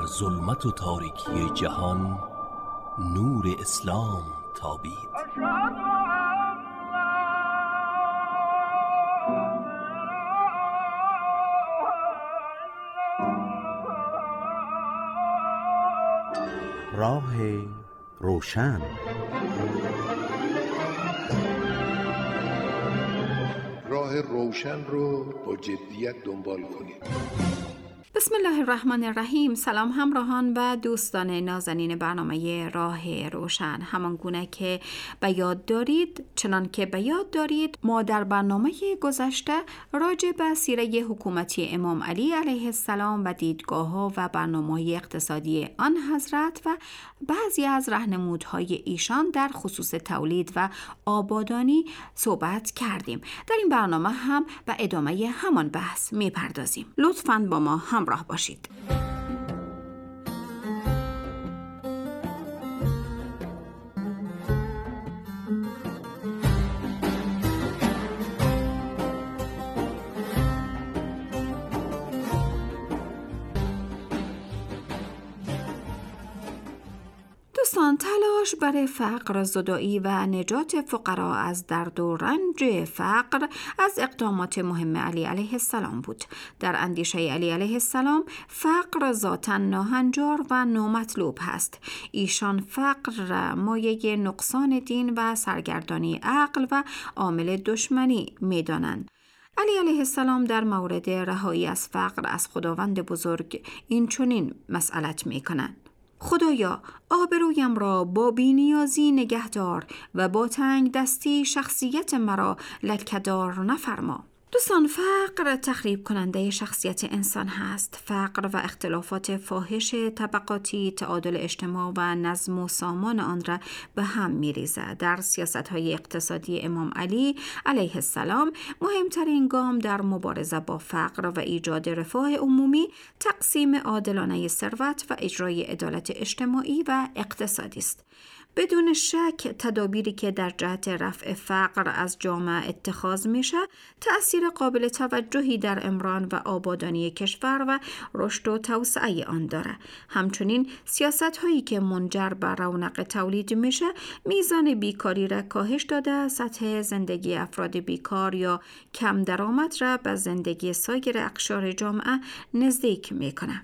ظلمت و تاریکی جهان نور اسلام تابید. راه روشن. راه روشن رو با جدیت دنبال کنید. بسم الله الرحمن الرحیم. سلام همراهان و دوستان نازنین برنامه راه روشن. همان گونه که به یاد دارید، چنان که به یاد دارید، ما در برنامه گذشته راجع به سیره حکومتی امام علی علیه السلام و دیدگاه‌ها و برنامه‌های اقتصادی آن حضرت و بعضی از راهنمودهای ایشان در خصوص تولید و آبادانی صحبت کردیم. در این برنامه هم به ادامه همان بحث می‌پردازیم. لطفاً با ما همراه باشید. دوستان، تلاش برای فقر زدایی و نجات فقرا از درد و رنج فقر از اقدامات مهم علی علیه السلام بود. در اندیشه علی علیه السلام فقر ذاتاً ناهنجار و نامطلوب هست. ایشان فقر را مایه نقصان دین و سرگردانی عقل و عامل دشمنی می دانند. علی علیه السلام در مورد رهایی از فقر از خداوند بزرگ این چنین مسئلت می کنند: خدایا، آبرویم را با بی‌نیازی نگهدار و با تنگ دستی شخصیت مرا لکه‌دار نفرما. دوستان، فقر تخریب کننده شخصیت انسان هست. فقر و اختلافات فاحش طبقاتی تعادل اجتماع و نظم و سامان آن را به هم می‌ریزد. در سیاست‌های اقتصادی امام علی علیه السلام مهمترین گام در مبارزه با فقر و ایجاد رفاه عمومی تقسیم عادلانه ثروت و اجرای عدالت اجتماعی و اقتصادی است. بدون شک تدابیری که در جهت رفع فقر از جامعه اتخاذ میشه تأثیر قابل توجهی در عمران و آبادانی کشور و رشد و توسعه آن داره. همچنین سیاست هایی که منجر به رونق تولید میشه میزان بیکاری را کاهش داده، سطح زندگی افراد بیکار یا کم درآمد را به زندگی سایر اقشار جامعه نزدیک میکنه.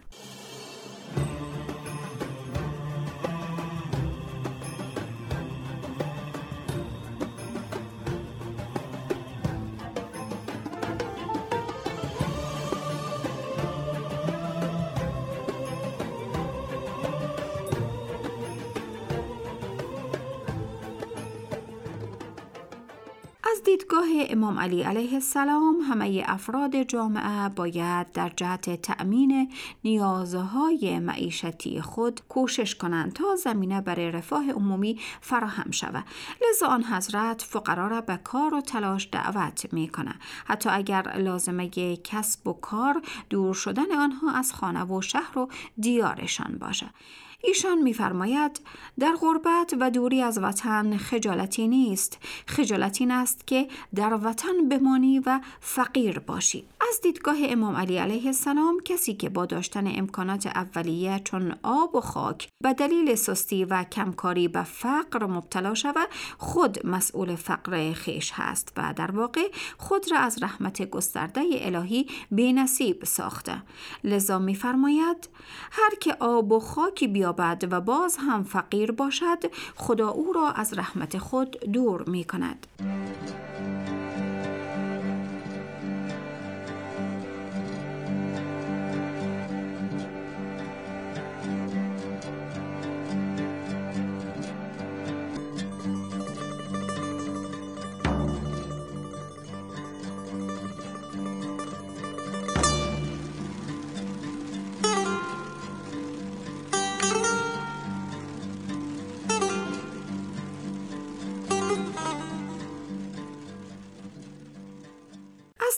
از دیدگاه امام علی علیه السلام همه افراد جامعه باید در جهت تأمین نیازهای معیشتی خود کوشش کنند تا زمینه برای رفاه عمومی فراهم شود. لذا آن حضرت فقرا را به کار و تلاش دعوت میکنه، حتی اگر لازمه کسب و کار دور شدن آنها از خانه و شهر و دیارشان باشه. ایشان می‌فرماید در غربت و دوری از وطن خجالتی نیست. خجالت این است که در وطن بمانی و فقیر باشی. از دیدگاه امام علی علیه السلام کسی که با داشتن امکانات اولیه چون آب و خاک به دلیل سستی و کمکاری به فقر مبتلا شود خود مسئول فقر خیش هست و در واقع خود را از رحمت گسترده الهی بی‌نصیب ساخته. لذا می‌فرماید هر که آب و خاکی بیابد و باز هم فقیر باشد خدا او را از رحمت خود دور می کند.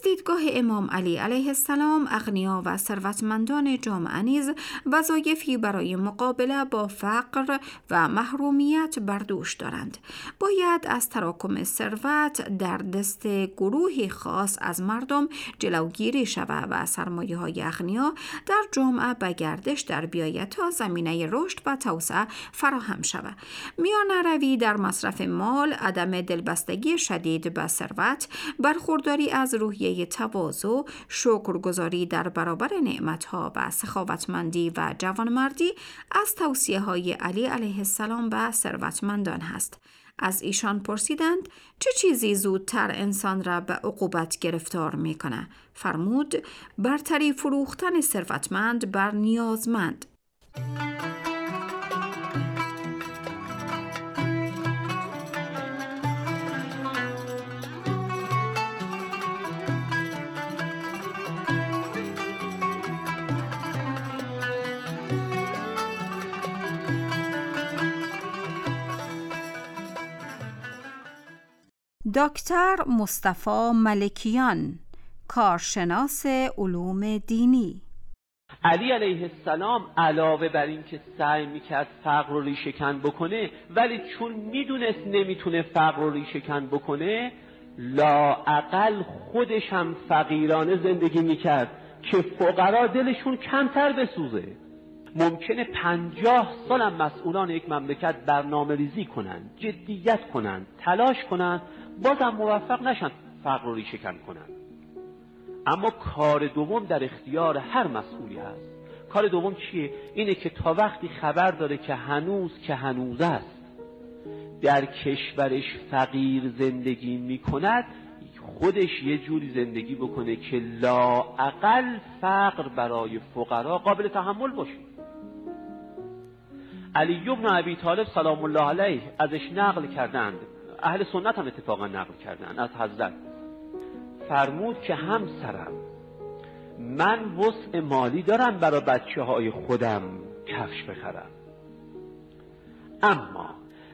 دیدگاه امام علی علیه السلام، اغنیا و ثروتمندان جامعه نیز وظایفی برای مقابله با فقر و محرومیت بر دوش دارند. باید از تراکم ثروت در دست گروهی خاص از مردم جلوگیری شود و سرمایه‌های اغنیا در جامعه به گردش در بیاید تا زمینه رشد و توسعه فراهم شود. میانه‌روی در مصرف مال، عدم دلبستگی شدید به ثروت، برخورداری از روحیه تواضع، شکرگزاری در برابر نعمت‌ها و سخاوتمندی و جوانمردی از توصیه‌های علی علیه السلام به ثروتمندان است. از ایشان پرسیدند چه چیزی زودتر انسان را به عقوبت گرفتار می‌کند؟ فرمود برتری فروختن ثروتمند بر نیازمند. دکتر مصطفی ملکیان، کارشناس علوم دینی. علی علیه السلام علاوه بر این که سعی میکرد فقر رو ریشه کن بکنه، ولی چون میدونست نمیتونه فقر رو ریشه کن بکنه، لااقل خودش هم فقیرانه زندگی میکرد که فقرا دلشون کمتر بسوزه. ممکنه 50 سال هم مسئولان یک مملکت برنامه ریزی کنن، جدیت کنن، تلاش کنن، بازم موفق نشن فقر رو ریشه کن کنن. اما کار دوم در اختیار هر مسئولی هست. کار دوم چیه؟ اینه که تا وقتی خبر داره که هنوز است در کشورش فقیر زندگی میکند، خودش یه جوری زندگی بکنه که لااقل فقر برای فقرا قابل تحمل باشه. علی بن ابی طالب سلام الله علیه ازش نقل کردند، اهل سنت هم اتفاقا نقل کردند از حضرت، فرمود که همسرم، من وسع مالی دارم برای بچه‌های خودم کفش بخرم، اما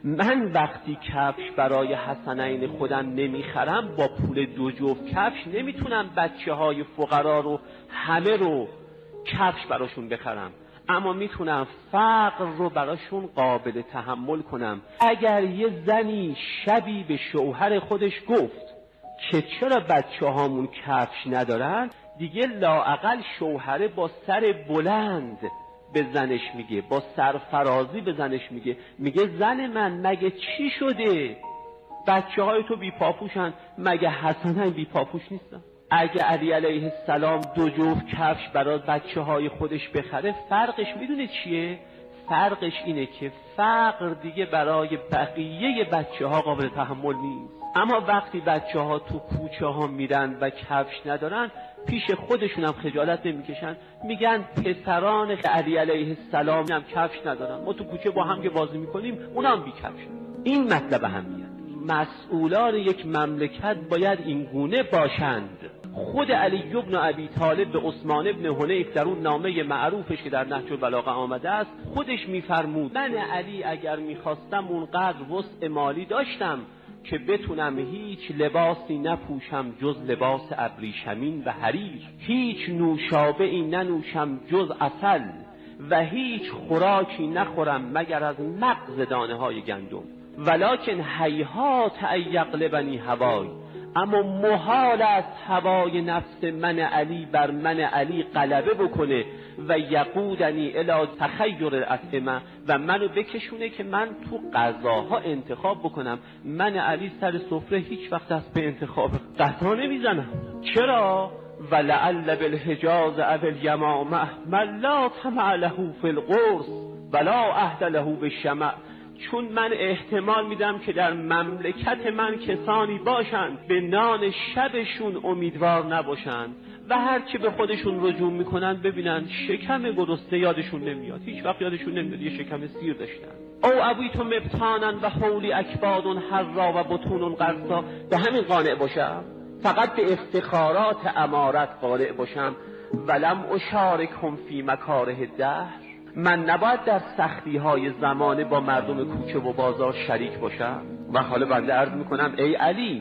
من وقتی کفش برای حسنین خودم نمیخرم، با پول 2 جفت کفش نمیتونم بچه‌های فقرا رو همه رو کفش براشون بخرم، اما میتونم فقر رو براشون قابل تحمل کنم. اگر یه زنی شبی به شوهر خودش گفت که چرا بچه‌هامون کفش ندارن، دیگه لااقل شوهره با سر بلند به زنش میگه، با سرفرازی به زنش میگه زن من مگه چی شده؟ بچه‌های تو بی پاپوشن، مگه حسنین بی پاپوش نیستن؟ اگه علی علیه السلام 2 جفت کفش برای بچه‌های خودش بخره، فرقش میدونه چیه؟ فرقش اینه که فقر دیگه برای بقیه بچه‌ها قابل تحمل نیست. اما وقتی بچه‌ها تو کوچه ها میرن و کفش ندارن، پیش خودشون هم خجالت نمیکشن، میگن پسران علی علیه السلام هم کفش ندارن، ما تو کوچه با هم که بازی میکنیم اونا هم بی کفش. این مطلب اهمیت. مسئولان یک مملکت باید این گونه باشند. خود علی بن ابی طالب به عثمان بن حنیف در اون نامه معروفش که در نهج البلاغه آمده است، خودش میفرمود من علی اگر میخواستم اونقدر وسع مالی داشتم که بتونم هیچ لباسی نپوشم جز لباس ابریشمین و حریر، هیچ نوشابه‌ای ننوشم جز عسل و هیچ خوراکی نخورم مگر از مغز دانه‌های گندم، ولکن هیهات ان یغلبنی هوای، اما محال است هوای نفس من علی بر من علی غلبه بکنه و یقودنی الی تخیر الاطعمه، و منو بکشونه که من تو غذاها انتخاب بکنم. من علی سر سفره هیچ وقت دست به انتخاب غذا نمیزنم. چرا؟ ولعل بالحجاز او الیمامه من لا طمع له فی القرص ولا عهد له بالشمع، چون من احتمال میدم که در مملکت من کسانی باشند به نان شبشون امیدوار نباشند و هرچی به خودشون رجوع میکنن ببینن شکم گرسنه یادشون نمیاد، هیچ وقت یادشون نمیاد یه شکم سیر داشتن. او ابیتم مبتانن و حولی اکباد حرا و بطون قرصا، به همین قانع باشم، فقط به افتخارات امارت قانع باشم. ولم اشارکهم فی مکاره الدهر، من نباید در سختی های زمانه با مردم کوچه و بازار شریک باشم. و حالا بنده عرض میکنم ای علی،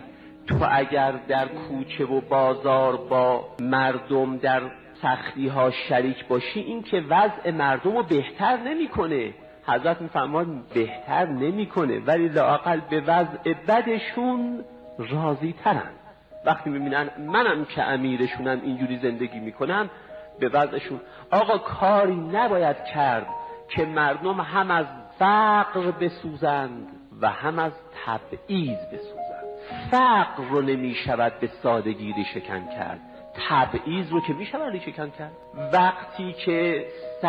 تو اگر در کوچه و بازار با مردم در سختی ها شریک باشی، این که وضع مردم رو بهتر نمیکنه. حضرت میفرماد بهتر نمیکنه، ولی لااقل به وضع بدشون راضی ترن. وقتی میبینن منم که امیرشونم اینجوری زندگی میکنم، به وضعشون. آقا کاری نباید کرد که مردم هم از فقر بسوزند و هم از تبعیض بسوزند. فقر رو نمیشود به سادگی ریشه‌کن کرد، تبعیض رو که میشود ریشه‌کن کرد. وقتی که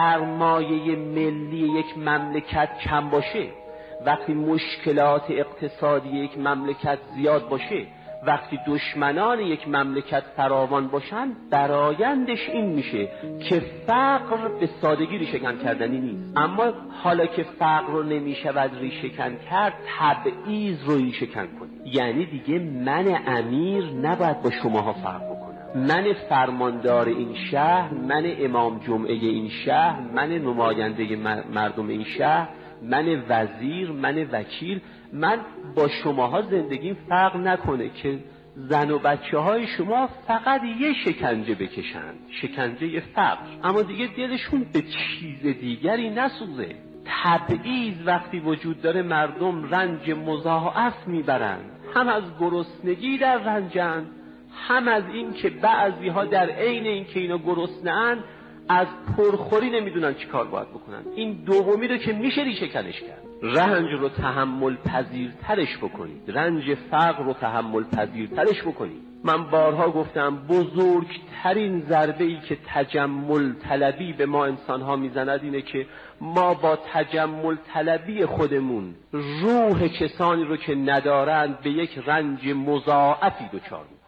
سرمایه ملی یک مملکت کم باشه، وقتی مشکلات اقتصادی یک مملکت زیاد باشه، وقتی دشمنان یک مملکت فراوان باشن، برآیندش این میشه که فقر به سادگی ریشه‌کن کردنی نیست. اما حالا که فقر رو نمیشود ریشه‌کن کرد، تبعیض رو ریشه‌کن کنید. یعنی دیگه من امیر نباید با شماها فرق بکنم. من فرماندار این شهر، من امام جمعه این شهر، من نماینده مردم این شهر، من وزیر، من وکیل، من با شماها زندگیم فرق نکنه که زن و بچه های شما فقط یه شکنجه بکشند، شکنجه فقر، اما دیگه دلشون به چیز دیگری نسوزه. تبعیض وقتی وجود داره، مردم رنج مضاعف میبرند، هم از گرسنگی در رنجند، هم از این که بعضی ها در عین این که اینا گرسنه‌اند از پرخوری نمیدونن چی کار باید بکنن. این دومی رو که میشه ریشه کنش کرد. رنج رو تحمل پذیرترش بکنید، رنج فقر رو تحمل پذیرترش بکنید. من بارها گفتم بزرگترین ضربه ای که تجمل طلبی به ما انسانها میزند اینه که ما با تجمل طلبی خودمون روح کسانی رو که ندارند به یک رنج مضاعفی دچار میکنیم.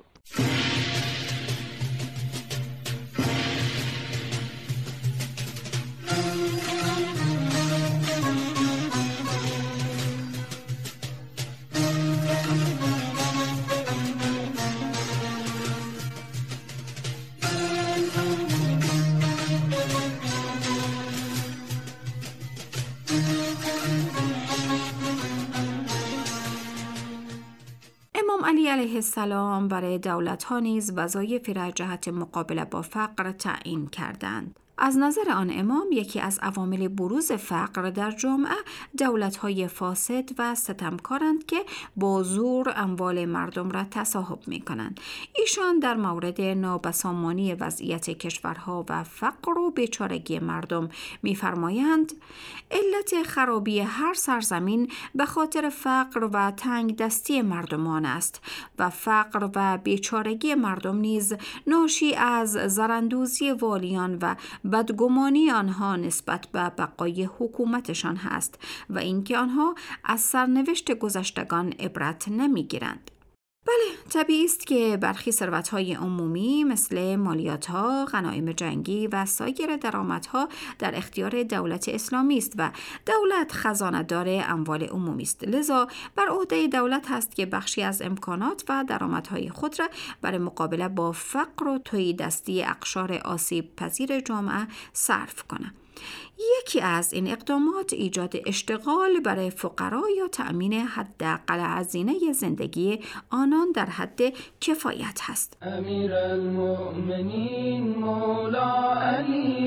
علی علیه السلام برای دولت‌ها نیز وظایفی را جهت مقابله با فقر تعیین کردند. از نظر آن امام یکی از عوامل بروز فقر در جامعه دولت‌های فاسد و ستمکارند که با زور اموال مردم را تصاحب می‌کنند. ایشان در مورد نابسامانی وضعیت کشورها و فقر و بیچارگی مردم می‌فرمایند علت خرابی هر سرزمین به خاطر فقر و تنگ دستی مردمان است و فقر و بیچارگی مردم نیز ناشی از زراندوزی والیان و بدگمانی آنها نسبت به بقای حکومتشان هست و اینکه آنها از سرنوشت گذشتگان عبرت نمیگیرند. بله، طبیعی است که برخی ثروت‌های عمومی مثل مالیات‌ها، غنایم جنگی و سایر درآمدها در اختیار دولت اسلامی است و دولت خزانه‌دار اموال عمومی است. لذا بر عهده دولت است که بخشی از امکانات و درآمدهای خود را برای مقابله با فقر و تهیدستی اقشار آسیب پذیر جامعه صرف کند. یکی از این اقدامات ایجاد اشتغال برای فقرا یا تأمین حداقل هزینه زندگی آنان در حد کفایت هست. امیر المؤمنین مولا علی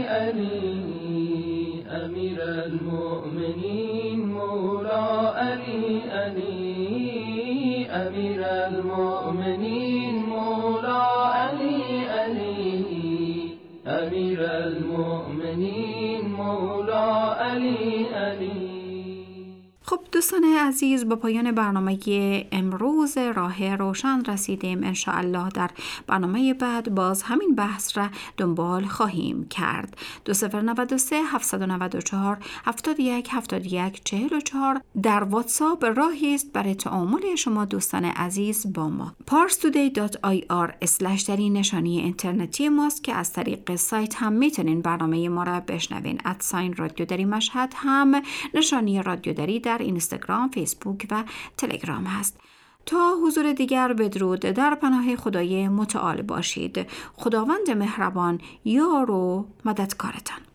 علی، امیر المؤمنین مولا علی علی، امیر المؤمنین مولا علی علی، امیر المؤمنین مولا علی علی. خب دوستان عزیز، به پایان برنامه امروز راه روشن رسیدیم. انشاءالله در برنامه بعد باز همین بحث را دنبال خواهیم کرد. 2093 794 71 71 44 در واتساپ راهی است برای تعامل شما دوستان عزیز با ما. parstoday.ir/ در این نشانی اینترنتی ماست که از طریق سایت هم میتونین برنامه ما را بشنوین. @رادیو دری مشهد هم نشانی رادیو دری در اینستاگرام، فیسبوک و تلگرام هست. تا حضور دیگر بدرود، در پناه خدای متعال باشید. خداوند مهربان یار و مددکارتان.